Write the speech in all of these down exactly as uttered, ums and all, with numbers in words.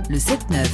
le sept neuf.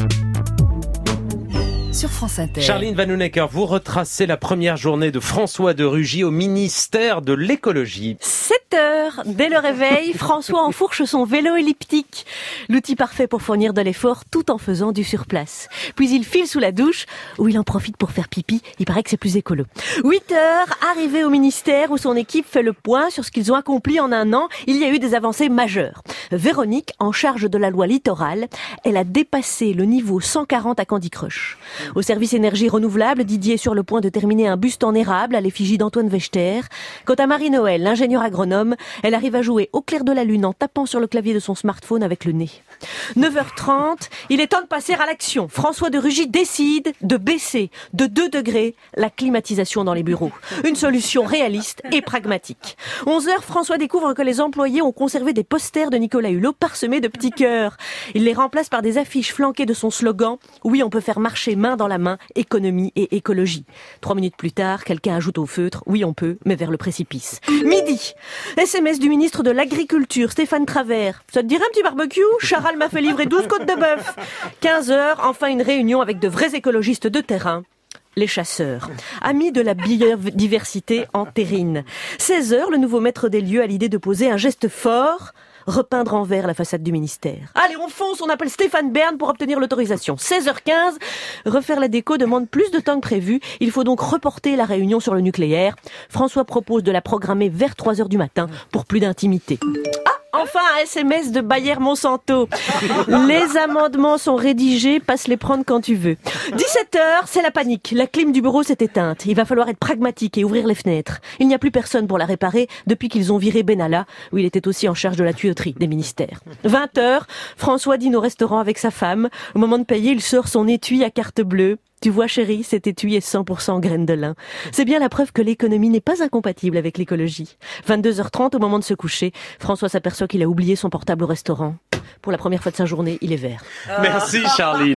Sur France Inter. Charline Vanhoenacker, vous retracez la première journée de François de Rugy au ministère de l'écologie. sept heures, dès le réveil, François enfourche son vélo elliptique. L'outil parfait pour fournir de l'effort tout en faisant du surplace. Puis il file sous la douche, où il en profite pour faire pipi. Il paraît que c'est plus écolo. huit heures, arrivé au ministère où son équipe fait le point sur ce qu'ils ont accompli en un an. Il y a eu des avancées majeures. Véronique, en charge de la loi littorale, elle a dépassé le niveau cent quarante à Candy Crush. Au service énergie renouvelable, Didier est sur le point de terminer un buste en érable à l'effigie d'Antoine Wechter. Quant à Marie-Noël, l'ingénieure agronome, elle arrive à jouer au clair de la lune en tapant sur le clavier de son smartphone avec le nez. neuf heures trente, il est temps de passer à l'action. François de Rugy décide de baisser de deux degrés la climatisation dans les bureaux. Une solution réaliste et pragmatique. onze heures, François découvre que les employés ont conservé des posters de Nicolas Hulot parsemés de petits cœurs. Il les remplace par des affiches flanquées de son slogan « Oui, on peut faire marcher main dans la main, économie et écologie ». Trois minutes plus tard, quelqu'un ajoute au feutre « Oui, on peut, mais vers le précipice ». Midi, S M S du ministre de l'Agriculture, Stéphane Travert. Ça te dirait un petit barbecue ? Charal m'a fait livrer douze côtes de bœuf. quinze heures, enfin une réunion avec de vrais écologistes de terrain. Les chasseurs, amis de la biodiversité entérine. seize heures, le nouveau maître des lieux a l'idée de poser un geste fort, repeindre en vert la façade du ministère. Allez, on fonce, on appelle Stéphane Bern pour obtenir l'autorisation. seize heures quinze, refaire la déco demande plus de temps que prévu. Il faut donc reporter la réunion sur le nucléaire. François propose de la programmer vers trois heures du matin pour plus d'intimité. Ah, enfin un S M S de Bayer Monsanto. Les amendements sont rédigés, passe les prendre quand tu veux. dix-sept heures, c'est la panique. La clim du bureau s'est éteinte. Il va falloir être pragmatique et ouvrir les fenêtres. Il n'y a plus personne pour la réparer depuis qu'ils ont viré Benalla, où il était aussi en charge de la tuyauterie des ministères. vingt heures, François dîne au restaurant avec sa femme. Au moment de payer, il sort son étui à carte bleue. Tu vois chérie, cet étui est cent pour cent graines de lin. C'est bien la preuve que l'économie n'est pas incompatible avec l'écologie. vingt-deux heures trente, au moment de se coucher, François s'aperçoit qu'il a oublié son portable au restaurant. Pour la première fois de sa journée, il est vert. Merci Charline.